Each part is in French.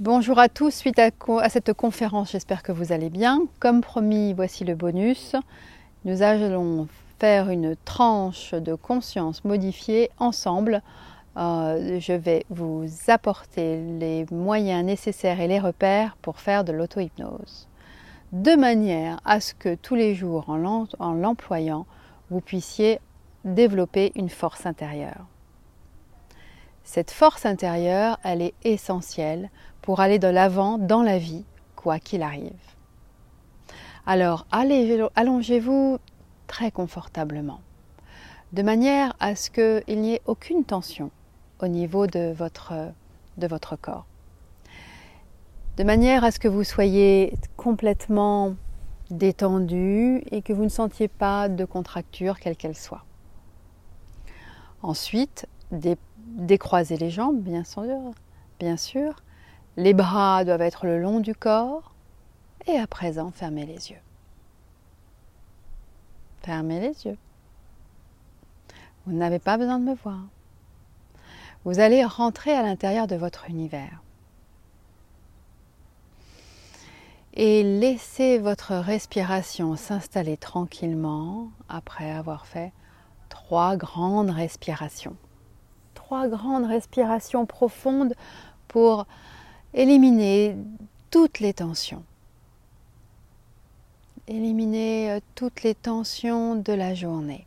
Bonjour à tous, suite à cette conférence, j'espère que vous allez bien. Comme promis, voici le bonus. Nous allons faire une tranche de conscience modifiée ensemble. Je vais vous apporter les moyens nécessaires et les repères pour faire de l'auto-hypnose. De manière à ce que tous les jours, en l'employant, vous puissiez développer une force intérieure. Cette force intérieure, elle est essentielle pour aller de l'avant dans la vie, quoi qu'il arrive. Alors, allongez-vous très confortablement, de manière à ce qu'il n'y ait aucune tension au niveau de votre corps. De manière à ce que vous soyez complètement détendu et que vous ne sentiez pas de contracture, quelle qu'elle soit. Ensuite, décroisez les jambes, bien sûr. Les bras doivent être le long du corps. Et à présent, fermez les yeux. Fermez les yeux. Vous n'avez pas besoin de me voir. Vous allez rentrer à l'intérieur de votre univers. Et laissez votre respiration s'installer tranquillement après avoir fait 3 grandes respirations. 3 grandes respirations profondes pour éliminer toutes les tensions. Éliminer toutes les tensions de la journée.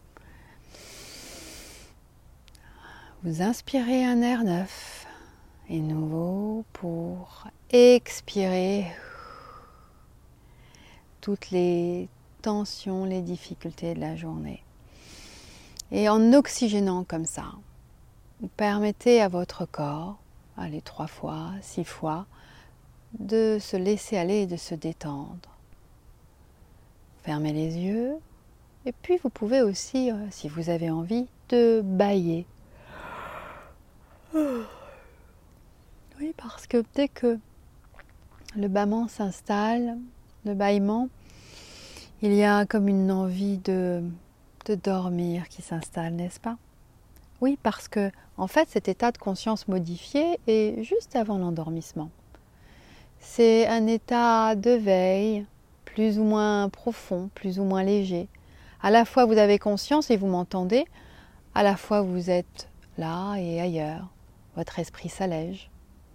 Vous inspirez un air neuf et nouveau pour expirer toutes les tensions, les difficultés de la journée. Et en oxygénant comme ça, vous permettez à votre corps, allez 3 fois, 6 fois, de se laisser aller et de se détendre. Fermez les yeux et puis vous pouvez aussi, si vous avez envie, de bâiller. Oui, parce que dès que le bâillement s'installe, le bâillement, il y a comme une envie de dormir qui s'installe, n'est-ce pas? Oui, parce que en fait, cet état de conscience modifié est juste avant l'endormissement. C'est un état de veille, plus ou moins profond, plus ou moins léger. À la fois vous avez conscience et vous m'entendez, à la fois vous êtes là et ailleurs. Votre esprit s'allège,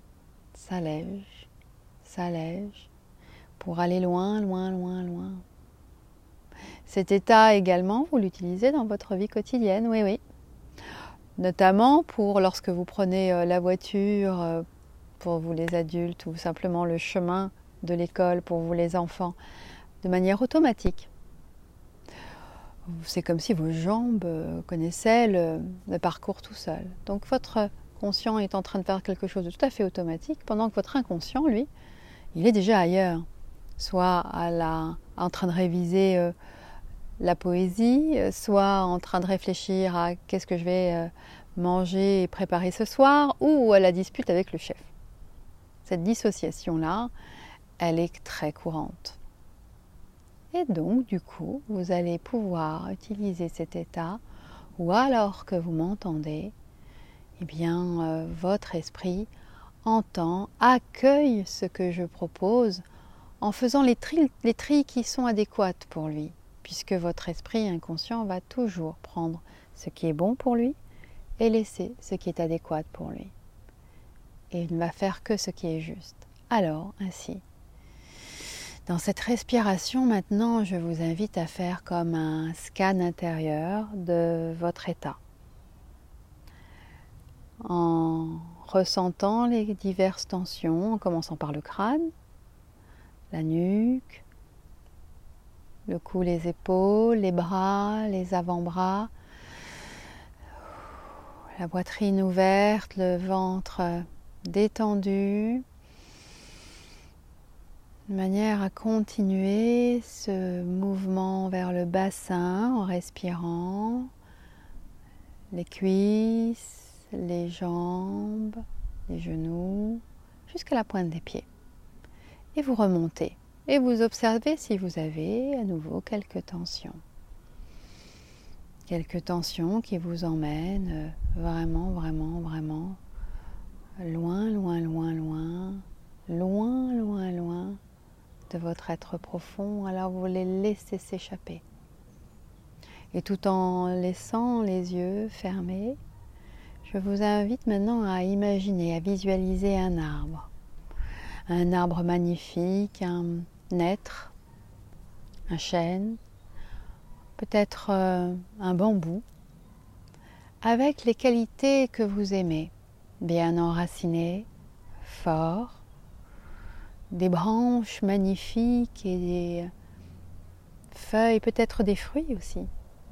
pour aller loin, loin, loin, loin. Cet état également, vous l'utilisez dans votre vie quotidienne, oui. Notamment pour lorsque vous prenez la voiture, pour vous les adultes, ou simplement le chemin de l'école pour vous les enfants, de manière automatique. C'est comme si vos jambes connaissaient le parcours tout seul. Donc votre conscient est en train de faire quelque chose de tout à fait automatique, pendant que votre inconscient, lui, il est déjà ailleurs. Soit en train de réviser la poésie, soit en train de réfléchir à qu'est-ce que je vais manger et préparer ce soir, ou à la dispute avec le chef. Cette dissociation-là, elle est très courante. Et donc, du coup, vous allez pouvoir utiliser cet état, ou alors que vous m'entendez, eh bien, votre esprit entend, accueille ce que je propose, en faisant les tris qui sont adéquates pour lui, puisque votre esprit inconscient va toujours prendre ce qui est bon pour lui et laisser ce qui est adéquat pour lui. Et il ne va faire que ce qui est juste. Alors, ainsi, dans cette respiration, maintenant, je vous invite à faire comme un scan intérieur de votre état. En ressentant les diverses tensions, en commençant par le crâne, la nuque, le cou, les épaules, les bras, les avant-bras, la poitrine ouverte, le ventre détendu, de manière à continuer ce mouvement vers le bassin en respirant, les cuisses, les jambes, les genoux, jusqu'à la pointe des pieds. Et vous remontez. Et vous observez si vous avez à nouveau quelques tensions. Quelques tensions qui vous emmènent vraiment, vraiment, vraiment loin, loin, loin, loin de votre être profond, alors vous les laissez s'échapper. Et tout en laissant les yeux fermés, je vous invite maintenant à imaginer, à visualiser un arbre magnifique, un être, un chêne, peut-être un bambou, avec les qualités que vous aimez, bien enraciné, fort, des branches magnifiques et des feuilles, peut-être des fruits aussi.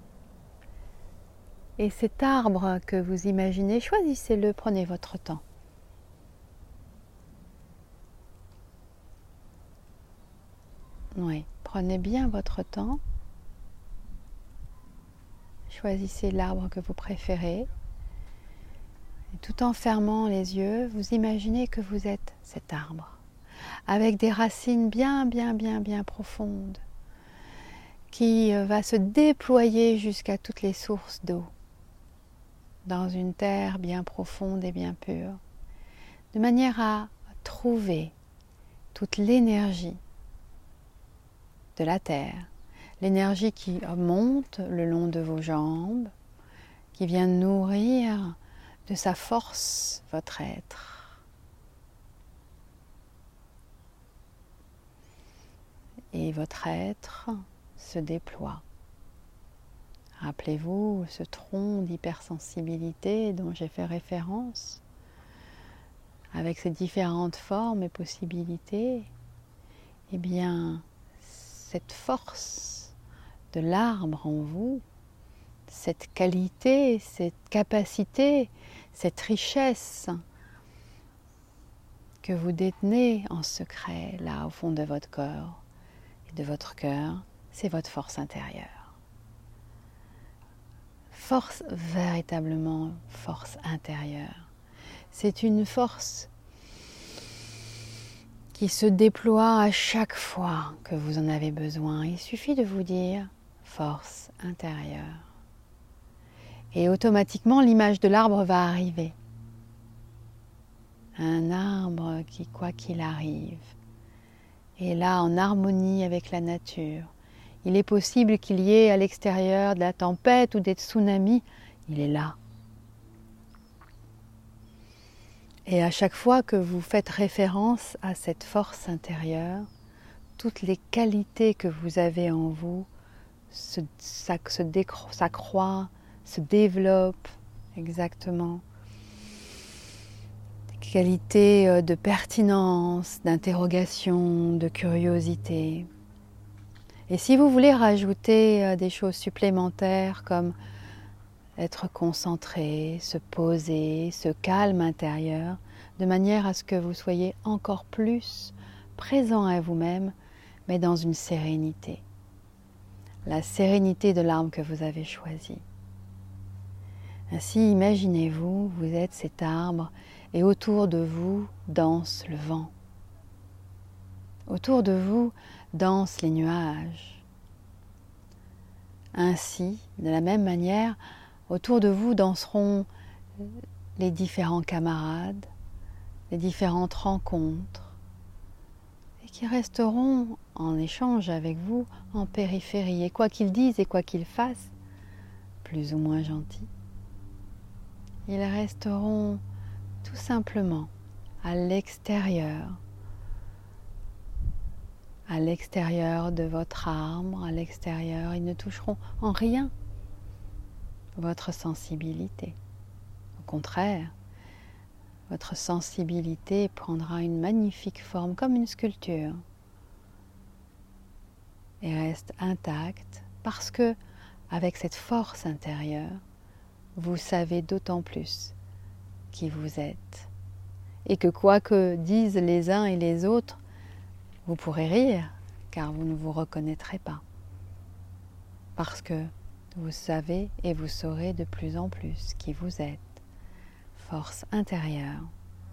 Et cet arbre que vous imaginez, choisissez-le, prenez votre temps. Oui, prenez bien votre temps. Choisissez l'arbre que vous préférez. Et tout en fermant les yeux, vous imaginez que vous êtes cet arbre, avec des racines bien profondes, qui va se déployer jusqu'à toutes les sources d'eau, dans une terre bien profonde et bien pure, de manière à trouver toute l'énergie de la terre, l'énergie qui monte le long de vos jambes, qui vient nourrir de sa force votre être. Et votre être se déploie. Rappelez-vous ce tronc d'hypersensibilité dont j'ai fait référence, avec ses différentes formes et possibilités. Eh bien, cette force de l'arbre en vous, cette qualité, cette capacité, cette richesse que vous détenez en secret, là au fond de votre corps et de votre cœur, c'est votre force intérieure. Force, véritablement force intérieure. C'est une force qui se déploie à chaque fois que vous en avez besoin. Il suffit de vous dire force intérieure. Et automatiquement, l'image de l'arbre va arriver. Un arbre qui, quoi qu'il arrive, est là en harmonie avec la nature. Il est possible qu'il y ait à l'extérieur de la tempête ou des tsunamis, il est là. Et à chaque fois que vous faites référence à cette force intérieure, toutes les qualités que vous avez en vous s'accroît, se développe exactement. Des qualités de pertinence, d'interrogation, de curiosité. Et si vous voulez rajouter des choses supplémentaires comme être concentré, se poser, ce calme intérieur, de manière à ce que vous soyez encore plus présent à vous-même, mais dans une sérénité. La sérénité de l'arbre que vous avez choisi. Ainsi, imaginez-vous, vous êtes cet arbre et autour de vous danse le vent. Autour de vous dansent les nuages. Ainsi, de la même manière, autour de vous danseront les différents camarades, les différentes rencontres, et qui resteront en échange avec vous en périphérie. Et quoi qu'ils disent et quoi qu'ils fassent, plus ou moins gentils, ils resteront tout simplement à l'extérieur de votre arbre, à l'extérieur. Ils ne toucheront en rien votre sensibilité. Au contraire, votre sensibilité prendra une magnifique forme comme une sculpture et reste intacte parce que, avec cette force intérieure, vous savez d'autant plus qui vous êtes et que quoi que disent les uns et les autres, vous pourrez rire car vous ne vous reconnaîtrez pas parce que vous savez et vous saurez de plus en plus qui vous êtes. Force intérieure.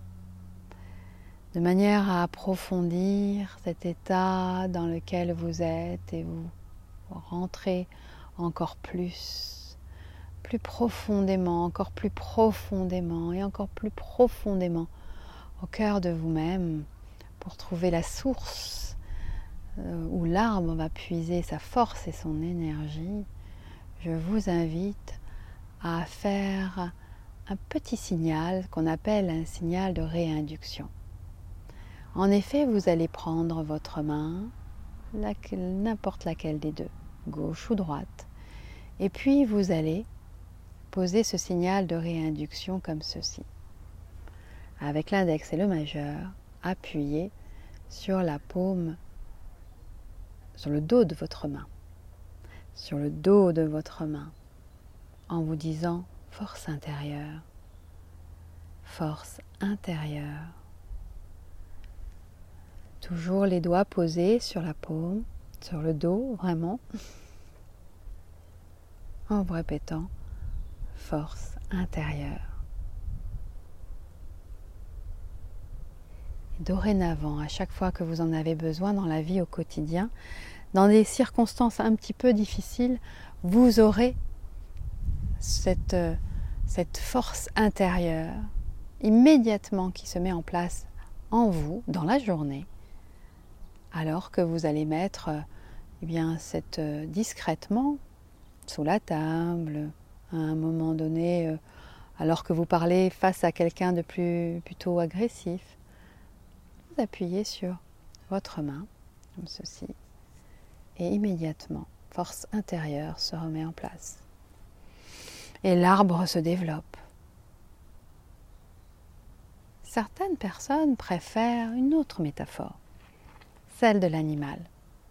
De manière à approfondir cet état dans lequel vous êtes et vous rentrez encore plus profondément, encore plus profondément et encore plus profondément au cœur de vous-même pour trouver la source où l'arbre va puiser sa force et son énergie, je vous invite à faire un petit signal qu'on appelle un signal de réinduction. En effet, vous allez prendre votre main, n'importe laquelle des deux, gauche ou droite, et puis vous allez poser ce signal de réinduction comme ceci. Avec l'index et le majeur, appuyez sur la paume, sur le dos de votre main, sur le dos de votre main, en vous disant force intérieure, force intérieure. Toujours les doigts posés sur la paume, sur le dos vraiment, en vous répétant force intérieure. Et dorénavant, à chaque fois que vous en avez besoin dans la vie au quotidien, dans des circonstances un petit peu difficiles, vous aurez cette force intérieure immédiatement qui se met en place en vous dans la journée, alors que vous allez mettre discrètement sous la table, à un moment donné, alors que vous parlez face à quelqu'un de plutôt agressif, vous appuyez sur votre main, comme ceci, et immédiatement, force intérieure se remet en place. Et l'arbre se développe. Certaines personnes préfèrent une autre métaphore, celle de l'animal.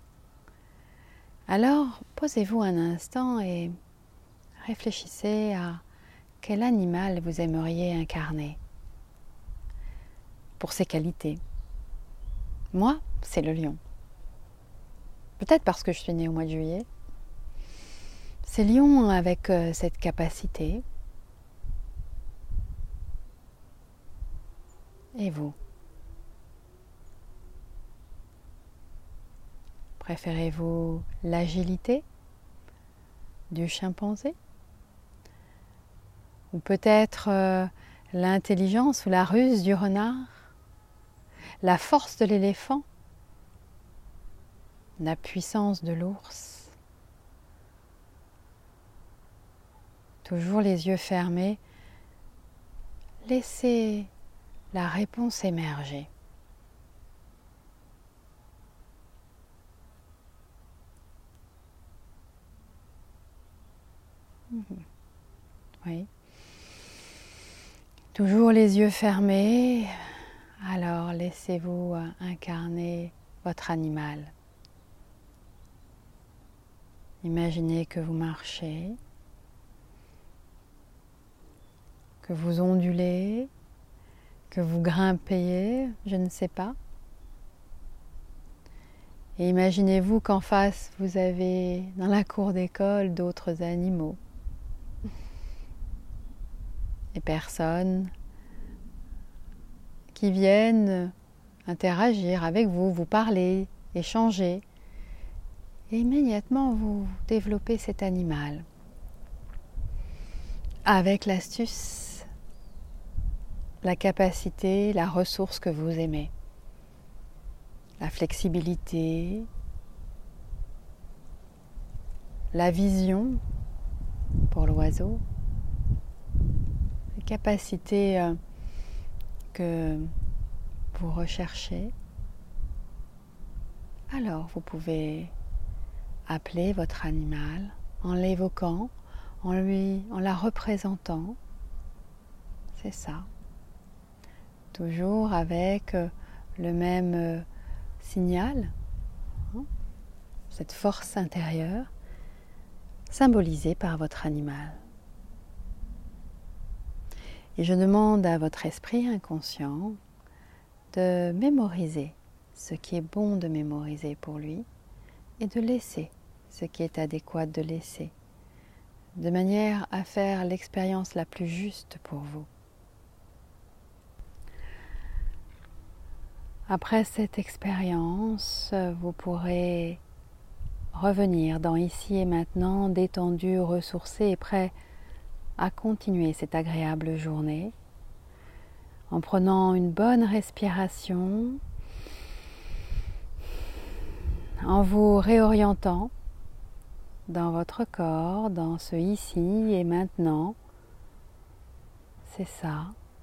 Alors, posez-vous un instant et réfléchissez à quel animal vous aimeriez incarner pour ses qualités. Moi, c'est le lion. Peut-être parce que je suis née au mois de juillet. C'est lion avec cette capacité. Et vous? Préférez-vous l'agilité du chimpanzé? Ou peut-être l'intelligence ou la ruse du renard? La force de l'éléphant? La puissance de l'ours? Toujours les yeux fermés, laissez la réponse émerger. Oui. Toujours les yeux fermés, alors laissez-vous incarner votre animal. Imaginez que vous marchez, que vous ondulez, que vous grimpez, je ne sais pas. Et imaginez-vous qu'en face, vous avez dans la cour d'école d'autres animaux. Des personnes qui viennent interagir avec vous, vous parler, échanger. Et immédiatement, vous développez cet animal. Avec l'astuce, la capacité, la ressource que vous aimez. La flexibilité, la vision pour l'oiseau, les capacités que vous recherchez. Alors vous pouvez appeler votre animal en l'évoquant, en la représentant. C'est ça. Toujours avec le même signal, cette force intérieure symbolisée par votre animal. Et je demande à votre esprit inconscient de mémoriser ce qui est bon de mémoriser pour lui et de laisser ce qui est adéquat de laisser, de manière à faire l'expérience la plus juste pour vous. Après cette expérience, vous pourrez revenir dans ici et maintenant, détendu, ressourcé et prêt à continuer cette agréable journée en prenant une bonne respiration, en vous réorientant dans votre corps, dans ce ici et maintenant. C'est ça.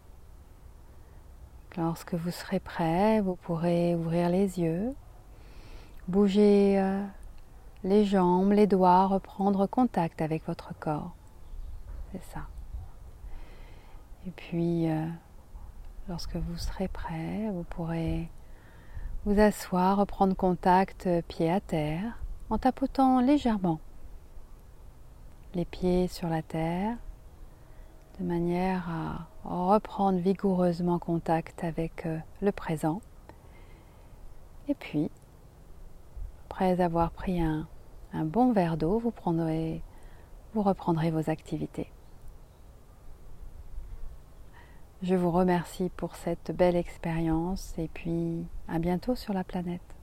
Lorsque vous serez prêt, vous pourrez ouvrir les yeux, bouger les jambes, les doigts, reprendre contact avec votre corps. C'est ça. Et puis, lorsque vous serez prêt, vous pourrez vous asseoir, reprendre contact pied à terre, en tapotant légèrement les pieds sur la terre, de manière à reprendre vigoureusement contact avec le présent. Et puis, après avoir pris un bon verre d'eau, vous reprendrez vos activités. Je vous remercie pour cette belle expérience et puis à bientôt sur la planète.